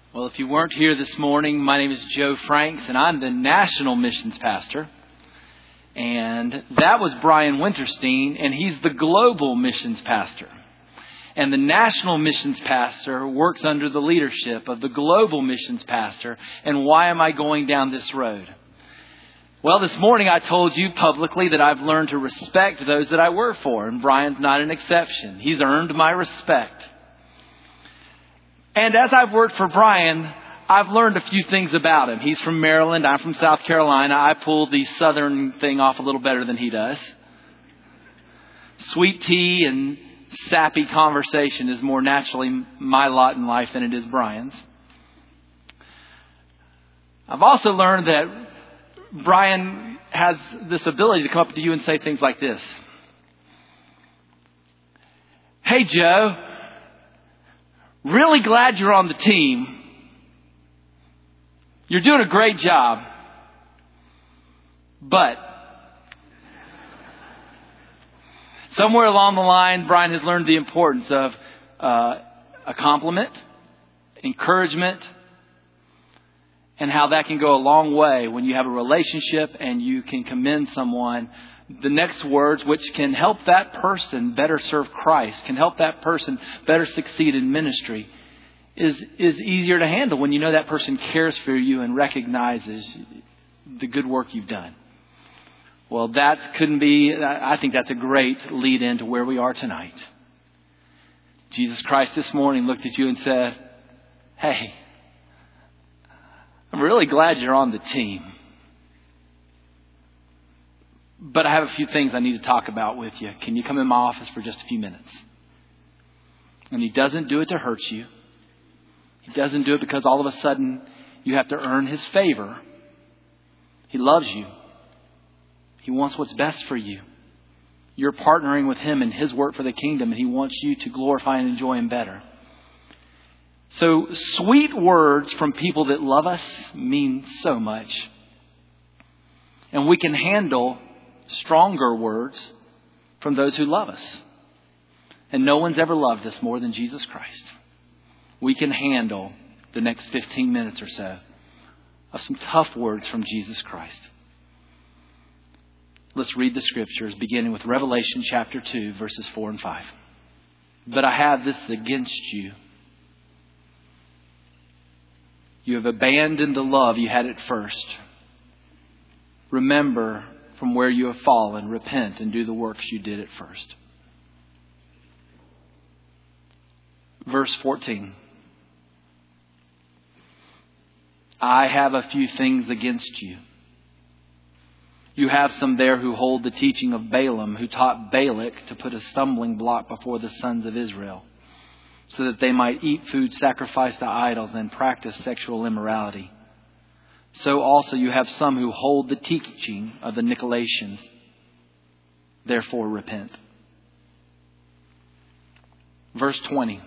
Well, if you weren't here this morning, my name is Joe Franks, and I'm the National Missions Pastor. And that was Brian Winterstein, and he's the Global Missions Pastor. And the National Missions Pastor works under the leadership of the Global Missions Pastor. And why am I going down this road? Well, this morning I told you publicly that I've learned to respect those that I work for, and Brian's not an exception. He's earned my respect. And as I've worked for Brian, I've learned a few things about him. He's from Maryland. I'm from South Carolina. I pulled the Southern thing off a little better than he does. Sweet tea and sappy conversation is more naturally my lot in life than it is Brian's. I've also learned that Brian has this ability to come up to you and say things like this. Hey, Joe. Really glad you're on the team. You're doing a great job. But somewhere along the line, Brian has learned the importance of a compliment, encouragement, and how that can go a long way when you have a relationship and you can commend someone. The next words, which can help that person better serve Christ, can help that person better succeed in ministry, is easier to handle when you know that person cares for you and recognizes the good work you've done. Well, I think that's a great lead in to where we are tonight. Jesus Christ this morning looked at you and said, hey, I'm really glad you're on the team. But I have a few things I need to talk about with you. Can you come in my office for just a few minutes? And he doesn't do it to hurt you. He doesn't do it because all of a sudden you have to earn his favor. He loves you. He wants what's best for you. You're partnering with him in his work for the kingdom, and he wants you to glorify and enjoy him better. So sweet words from people that love us mean so much. And we can handle stronger words from those who love us. And no one's ever loved us more than Jesus Christ. We can handle the next 15 minutes or so of some tough words from Jesus Christ. Let's read the scriptures, beginning with Revelation chapter 2, verses 4 and 5. But I have this against you. You have abandoned the love you had at first. Remember from where you have fallen, repent and do the works you did at first. Verse 14. I have a few things against you. You have some there who hold the teaching of Balaam, who taught Balak to put a stumbling block before the sons of Israel, so that they might eat food sacrificed to idols and practice sexual immorality. So also you have some who hold the teaching of the Nicolaitans. Therefore repent. Verse 20.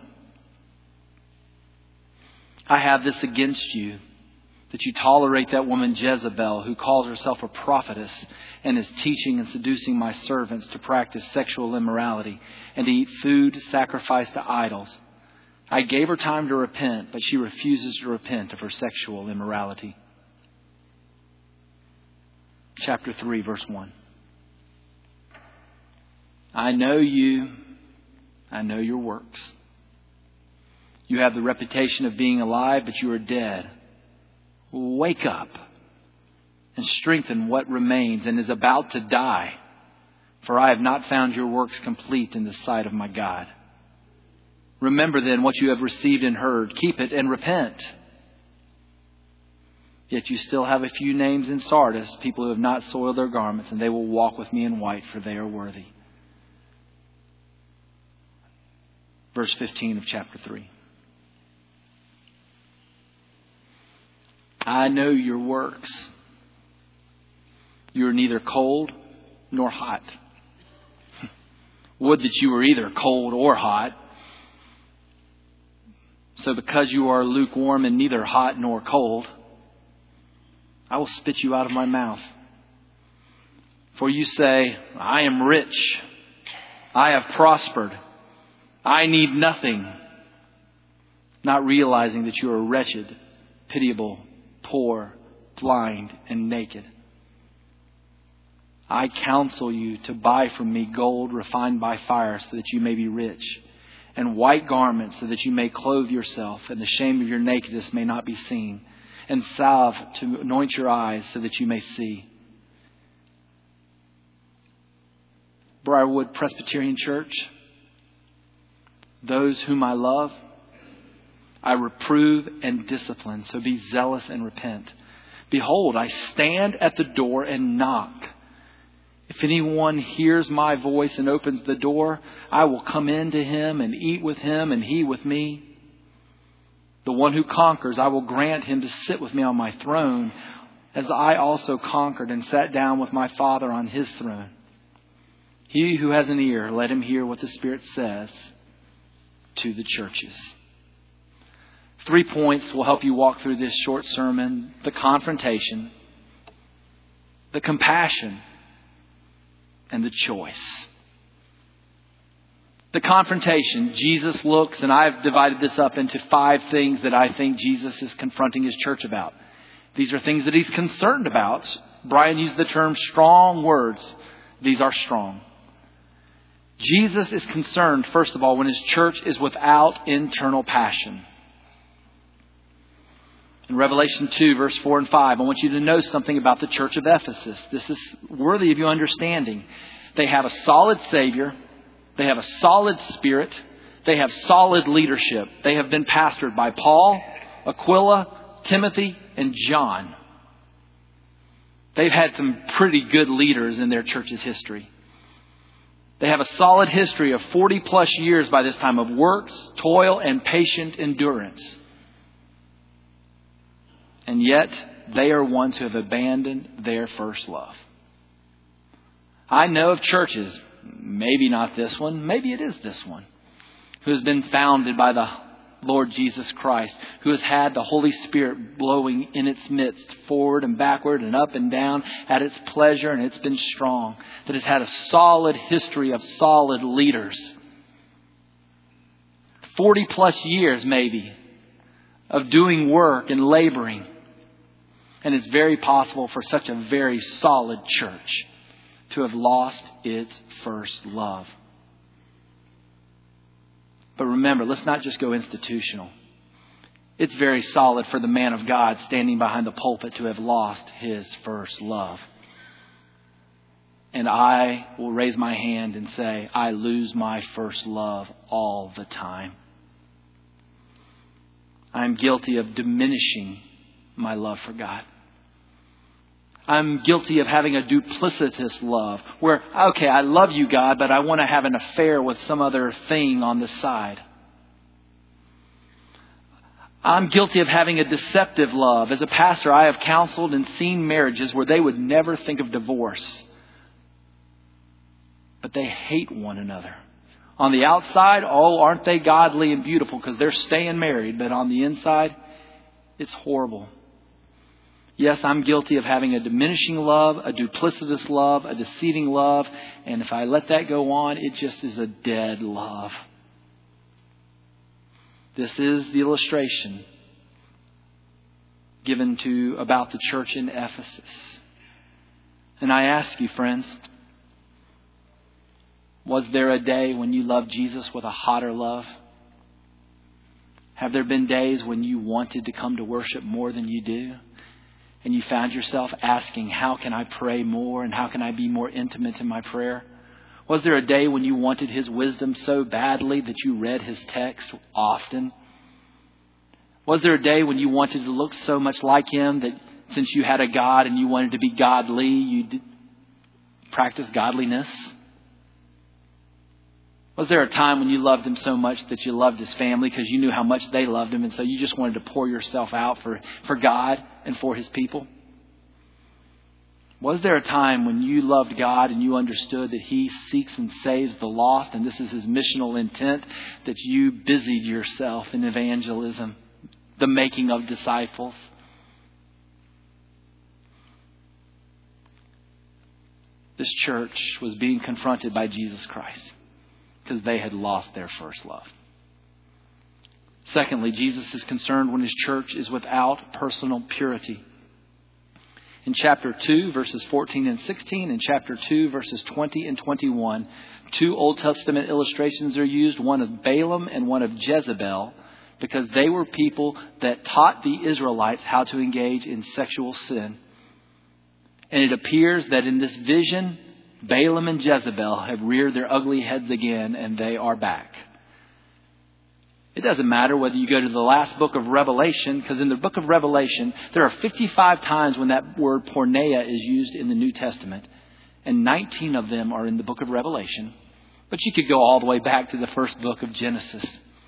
I have this against you, that you tolerate that woman Jezebel, who calls herself a prophetess and is teaching and seducing my servants to practice sexual immorality and to eat food sacrificed to idols. I gave her time to repent, but she refuses to repent of her sexual immorality. Chapter 3, verse 1. I know you. I know your works. You have the reputation of being alive, but you are dead. Wake up and strengthen what remains and is about to die. For I have not found your works complete in the sight of my God. Remember then what you have received and heard. Keep it and repent. Yet you still have a few names in Sardis, people who have not soiled their garments, and they will walk with me in white, for they are worthy. Verse 15 of chapter 3. I know your works. You are neither cold nor hot. Would that you were either cold or hot. So because you are lukewarm and neither hot nor cold, I will spit you out of my mouth. For you say, I am rich. I have prospered. I need nothing. not realizing that you are wretched, pitiable, poor, blind, and naked. I counsel you to buy from me gold refined by fire so that you may be rich, and white garments so that you may clothe yourself, and the shame of your nakedness may not be seen, and salve to anoint your eyes so that you may see. Briarwood Presbyterian Church, those whom I love, I reprove and discipline, so be zealous and repent. Behold, I stand at the door and knock. If anyone hears my voice and opens the door, I will come in to him and eat with him and he with me. The one who conquers, I will grant him to sit with me on my throne, as I also conquered and sat down with my Father on his throne. He who has an ear, let him hear what the Spirit says to the churches. 3 points will help you walk through this short sermon: the confrontation, the compassion, and the choice. The confrontation. Jesus looks, and I've divided this up into 5 things that I think Jesus is confronting his church about. These are things that he's concerned about. Brian used the term strong words. These are strong. Jesus is concerned, first of all, when his church is without internal passion. In Revelation 2, verse 4 and 5, I want you to know something about the church of Ephesus. This is worthy of your understanding. They have a solid Savior. They have a solid Spirit. They have solid leadership. They have been pastored by Paul, Aquila, Timothy, and John. They've had some pretty good leaders in their church's history. They have a solid history of 40 plus years by this time of works, toil, and patient endurance. And yet, they are ones who have abandoned their first love. I know of churches, maybe not this one, maybe it is this one, who has been founded by the Lord Jesus Christ, who has had the Holy Spirit blowing in its midst, forward and backward and up and down at its pleasure, and it's been strong. That has had a solid history of solid leaders. 40 plus years maybe of doing work and laboring. And it's very possible for such a very solid church to have lost its first love. But remember, let's not just go institutional. It's very solid for the man of God standing behind the pulpit to have lost his first love. And I will raise my hand and say, I lose my first love all the time. I'm guilty of diminishing my love for God. I'm guilty of having a duplicitous love where, okay, I love you, God, but I want to have an affair with some other thing on the side. I'm guilty of having a deceptive love. As a pastor, I have counseled and seen marriages where they would never think of divorce, but they hate one another. On the outside, oh, aren't they godly and beautiful because they're staying married, but on the inside, it's horrible. Yes, I'm guilty of having a diminishing love, a duplicitous love, a deceiving love. And if I let that go on, it just is a dead love. This is the illustration given to about the church in Ephesus. And I ask you, friends, was there a day when you loved Jesus with a hotter love? Have there been days when you wanted to come to worship more than you do? And you found yourself asking, how can I pray more and how can I be more intimate in my prayer? Was there a day when you wanted his wisdom so badly that you read his text often? Was there a day when you wanted to look so much like him that since you had a God and you wanted to be godly, you did practice godliness? Was there a time when you loved him so much that you loved his family because you knew how much they loved him and so you just wanted to pour yourself out for God and for his people? Was there a time when you loved God and you understood that he seeks and saves the lost and this is his missional intent, that you busied yourself in evangelism, the making of disciples? This church was being confronted by Jesus Christ because they had lost their first love. Secondly, Jesus is concerned when his church is without personal purity. In chapter 2, verses 14 and 16, and chapter 2, verses 20 and 21, two Old Testament illustrations are used, one of Balaam and one of Jezebel, because they were people that taught the Israelites how to engage in sexual sin. And it appears that in this vision, Balaam and Jezebel have reared their ugly heads again, and they are back. It doesn't matter whether you go to the last book of Revelation, because in the book of Revelation, there are 55 times when that word porneia is used in the New Testament. And 19 of them are in the book of Revelation. But you could go all the way back to the first book of Genesis.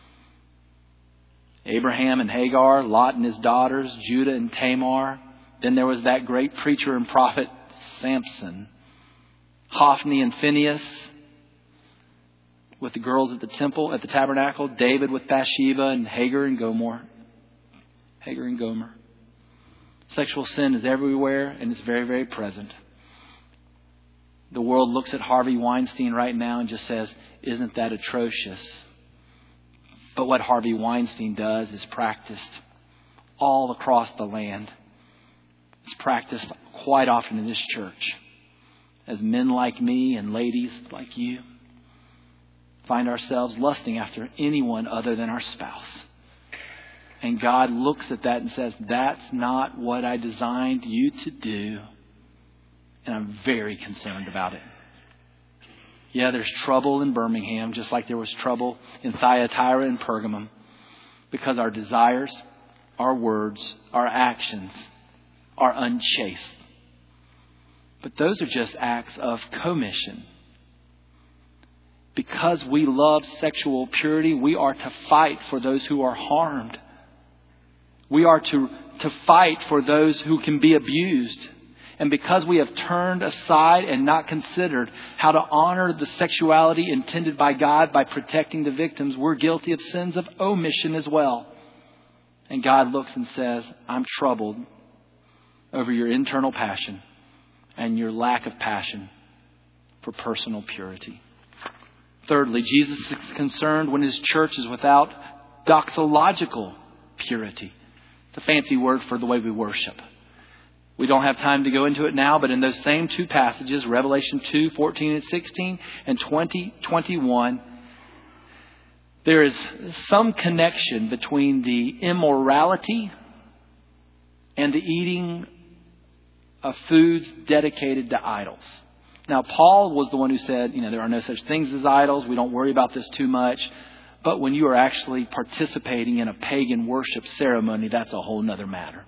Abraham and Hagar, Lot and his daughters, Judah and Tamar. Then there was that great preacher and prophet, Samson. Hophni and Phinehas with the girls at the temple, at the tabernacle. David with Bathsheba, and Hagar and Gomer. Sexual sin is everywhere, and it's very, very present. The world looks at Harvey Weinstein right now and just says, isn't that atrocious? But what Harvey Weinstein does is practiced all across the land. It's practiced quite often in this church. As men like me and ladies like you find ourselves lusting after anyone other than our spouse. And God looks at that and says, that's not what I designed you to do. And I'm very concerned about it. Yeah, there's trouble in Birmingham, just like there was trouble in Thyatira and Pergamum, because our desires, our words, our actions are unchaste. But those are just acts of commission. Because we love sexual purity, we are to fight for those who are harmed. We are to fight for those who can be abused. And because we have turned aside and not considered how to honor the sexuality intended by God by protecting the victims, we're guilty of sins of omission as well. And God looks and says, I'm troubled over your internal passion and your lack of passion for personal purity. Thirdly, Jesus is concerned when his church is without doxological purity. It's a fancy word for the way we worship. We don't have time to go into it now, but in those same two passages, Revelation 2, 14 and 16, and 20, 21, there is some connection between the immorality and the eating of foods dedicated to idols. Now, Paul was the one who said, there are no such things as idols. We don't worry about this too much. But when you are actually participating in a pagan worship ceremony, that's a whole nother matter.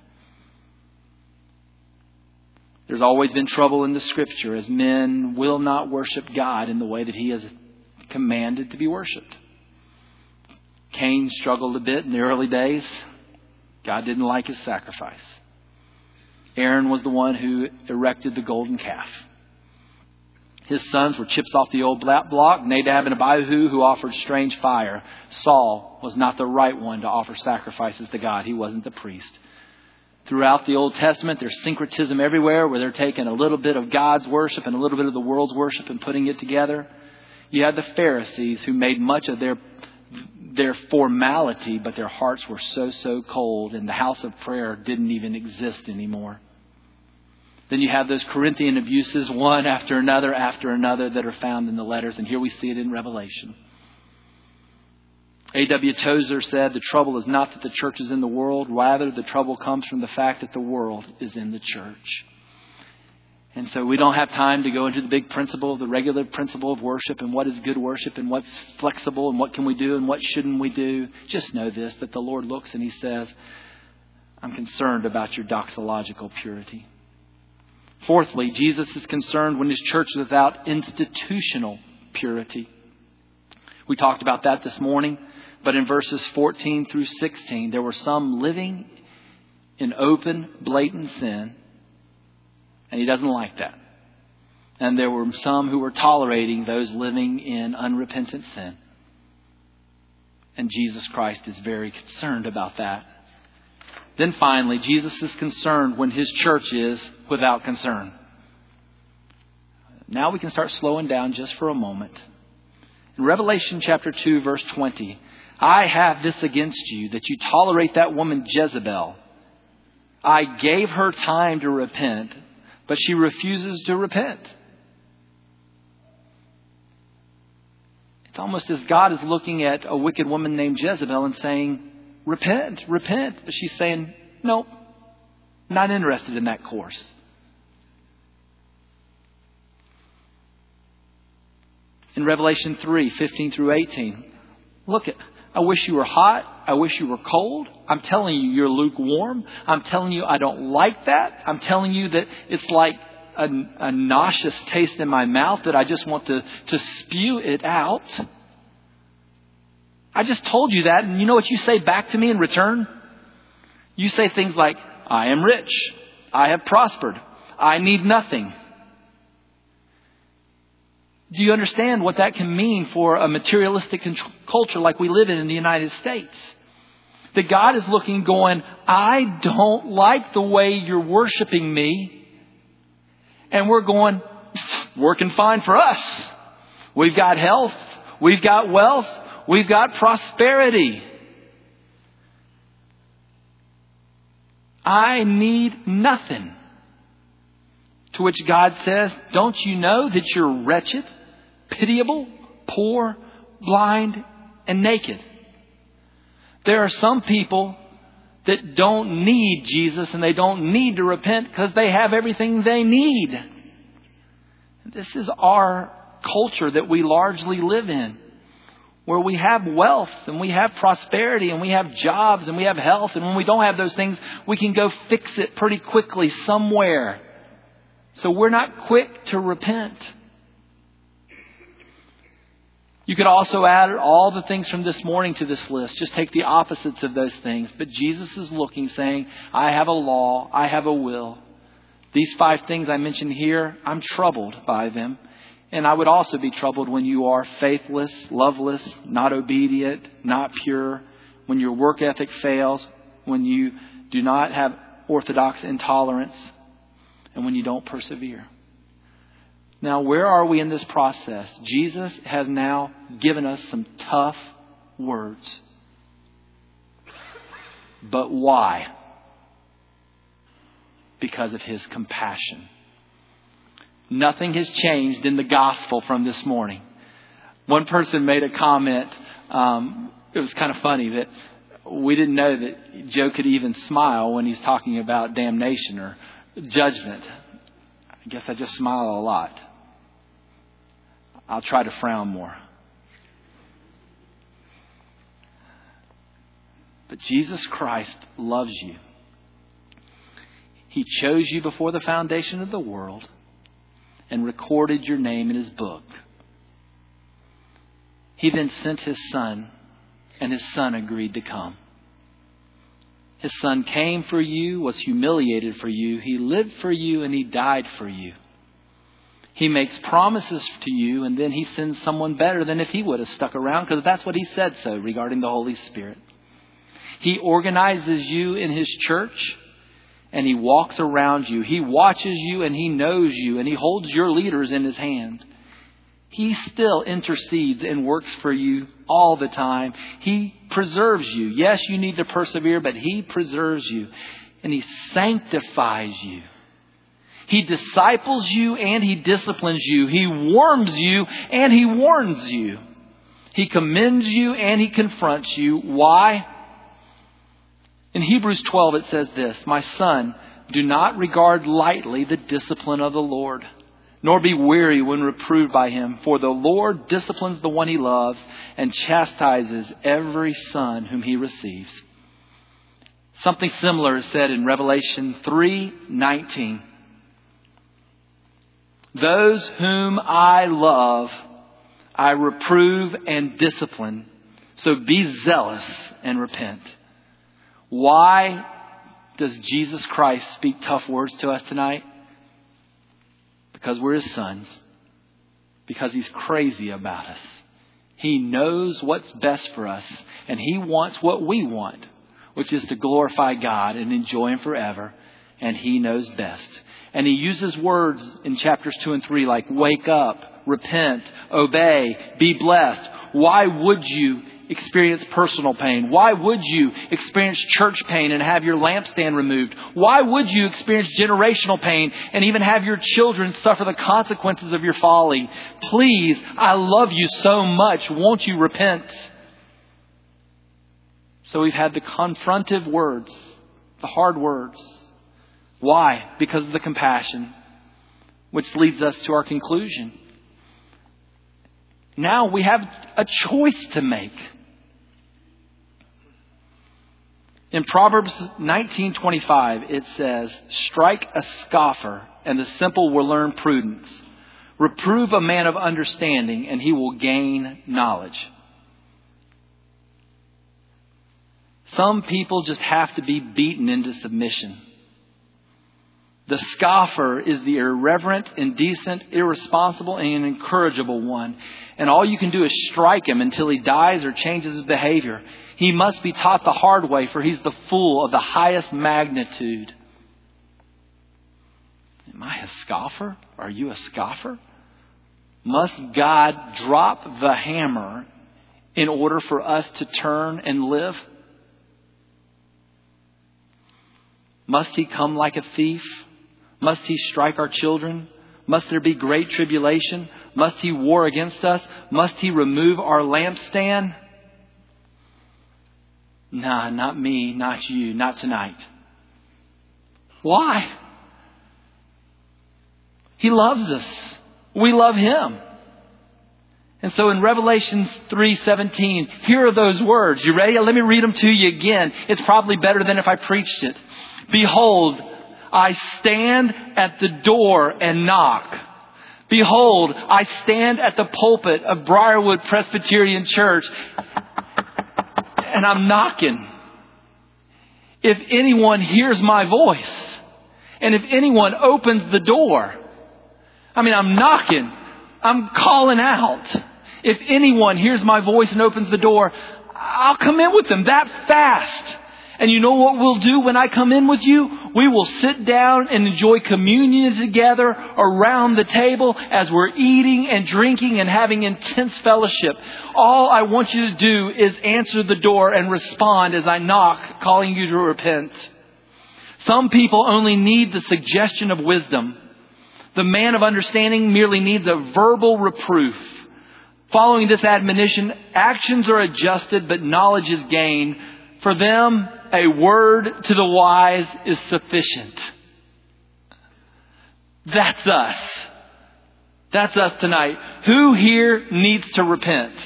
There's always been trouble in the Scripture as men will not worship God in the way that he has commanded to be worshipped. Cain struggled a bit in the early days. God didn't like his sacrifice. Aaron was the one who erected the golden calf. His sons were chips off the old block, Nadab and Abihu, who offered strange fire. Saul was not the right one to offer sacrifices to God. He wasn't the priest. Throughout the Old Testament, there's syncretism everywhere where they're taking a little bit of God's worship and a little bit of the world's worship and putting it together. You had the Pharisees who made much of their formality, but their hearts were so cold, and the house of prayer didn't even exist anymore. Then you have those Corinthian abuses, one after another, that are found in the letters. And here we see it in Revelation. A.W. Tozer said, the trouble is not that the church is in the world. Rather, the trouble comes from the fact that the world is in the church. And so we don't have time to go into the big principle, the regular principle of worship and what is good worship and what's flexible and what can we do and what shouldn't we do. Just know this, that the Lord looks and he says, I'm concerned about your doxological purity. Fourthly, Jesus is concerned when his church is without institutional purity. We talked about that this morning, but in verses 14 through 16, there were some living in open, blatant sin, and he doesn't like that. And there were some who were tolerating those living in unrepentant sin. And Jesus Christ is very concerned about that. Then finally, Jesus is concerned when his church is without concern. Now we can start slowing down just for a moment. In Revelation chapter 2, verse 20, I have this against you, that you tolerate that woman Jezebel. I gave her time to repent, but she refuses to repent. It's almost as God is looking at a wicked woman named Jezebel and saying, repent, repent. But she's saying, nope, not interested in that course. In Revelation 3:15 through 18, look at, I wish you were hot. I wish you were cold. I'm telling you, you're lukewarm. I'm telling you, I don't like that. I'm telling you that it's like a nauseous taste in my mouth that I just want to spew it out. I just told you that. And you know what you say back to me in return? You say things like, I am rich. I have prospered. I need nothing. Do you understand what that can mean for a materialistic culture like we live in the United States? That God is looking, going, I don't like the way you're worshiping me. And we're going, working fine for us. We've got health. We've got wealth. We've got prosperity. I need nothing. To which God says, don't you know that you're wretched, pitiable, poor, blind, and naked? There are some people that don't need Jesus and they don't need to repent because they have everything they need. This is our culture that we largely live in, where we have wealth and we have prosperity and we have jobs and we have health. And when we don't have those things, we can go fix it pretty quickly somewhere. So we're not quick to repent. You could also add all the things from this morning to this list. Just take the opposites of those things. But Jesus is looking, saying, I have a law. I have a will. These 5 things I mentioned here, I'm troubled by them. And I would also be troubled when you are faithless, loveless, not obedient, not pure, when your work ethic fails, when you do not have orthodox intolerance, and when you don't persevere. Now, where are we in this process? Jesus has now given us some tough words. But why? Because of His compassion. Nothing has changed in the gospel from this morning. One person made a comment. It was kind of funny that we didn't know that Joe could even smile when he's talking about damnation or judgment. I guess I just smile a lot. I'll try to frown more. But Jesus Christ loves you. He chose you before the foundation of the world and recorded your name in His book. He then sent His Son, and His Son agreed to come. His Son came for you, was humiliated for you. He lived for you, and He died for you. He makes promises to you, and then He sends someone better than if He would have stuck around, because that's what He said so regarding the Holy Spirit. He organizes you in His church, and He walks around you. He watches you, and He knows you, and He holds your leaders in His hand. He still intercedes and works for you all the time. He preserves you. Yes, you need to persevere, but He preserves you, and He sanctifies you. He disciples you and He disciplines you. He warms you and He warns you. He commends you and He confronts you. Why? In Hebrews 12 it says this, My son, do not regard lightly the discipline of the Lord, nor be weary when reproved by Him. For the Lord disciplines the one He loves and chastises every son whom He receives. Something similar is said in Revelation 3:19. Those whom I love, I reprove and discipline. So be zealous and repent. Why does Jesus Christ speak tough words to us tonight? Because we're His sons. Because He's crazy about us. He knows what's best for us. And He wants what we want, which is to glorify God and enjoy Him forever. And He knows best. And He uses words in chapters 2 and 3 like wake up, repent, obey, be blessed. Why would you experience personal pain? Why would you experience church pain and have your lampstand removed? Why would you experience generational pain and even have your children suffer the consequences of your folly? Please, I love you so much. Won't you repent? So we've had the confrontive words, the hard words. Why? Because of the compassion, which leads us to our conclusion. Now we have a choice to make. In Proverbs 19:25, it says, "Strike a scoffer, and the simple will learn prudence. Reprove a man of understanding, and he will gain knowledge." Some people just have to be beaten into submission. The scoffer is the irreverent, indecent, irresponsible, and incorrigible one. And all you can do is strike him until he dies or changes his behavior. He must be taught the hard way, for he's the fool of the highest magnitude. Am I a scoffer? Are you a scoffer? Must God drop the hammer in order for us to turn and live? Must he come like a thief? Must he strike our children? Must there be great tribulation? Must he war against us? Must he remove our lampstand? Nah, not me, not you, not tonight. Why? He loves us. We love him. And so in Revelation 3:17, here are those words. You ready? Let me read them to you again. It's probably better than if I preached it. "Behold, I stand at the door and knock. Behold, I stand at the pulpit of Briarwood Presbyterian Church, and I'm knocking. If anyone hears my voice, and if anyone opens the door," I'm knocking. I'm calling out. If anyone hears my voice and opens the door, I'll come in with them that fast. And you know what we'll do when I come in with you? We will sit down and enjoy communion together around the table as we're eating and drinking and having intense fellowship. All I want you to do is answer the door and respond as I knock, calling you to repent. Some people only need the suggestion of wisdom. The man of understanding merely needs a verbal reproof. Following this admonition, actions are adjusted, but knowledge is gained. For them, a word to the wise is sufficient. That's us. That's us tonight. Who here needs to repent?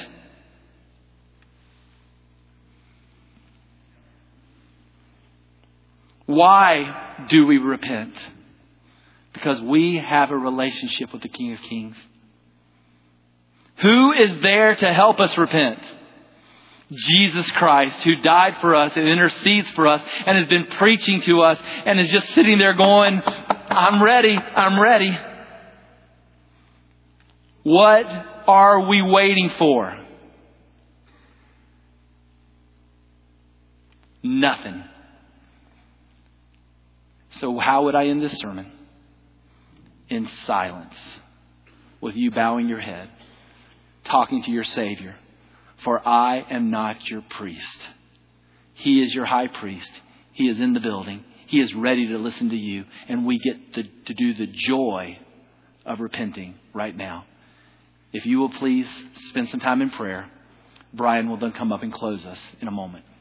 Why do we repent? Because we have a relationship with the King of Kings. Who is there to help us repent? Jesus Christ, who died for us and intercedes for us and has been preaching to us and is just sitting there going, "I'm ready, I'm ready." What are we waiting for? Nothing. So how would I end this sermon? In silence, with you bowing your head, talking to your Savior. "For I am not your priest. He is your high priest. He is in the building. He is ready to listen to you. And we get to do the joy of repenting right now." If you will please spend some time in prayer, Brian will then come up and close us in a moment.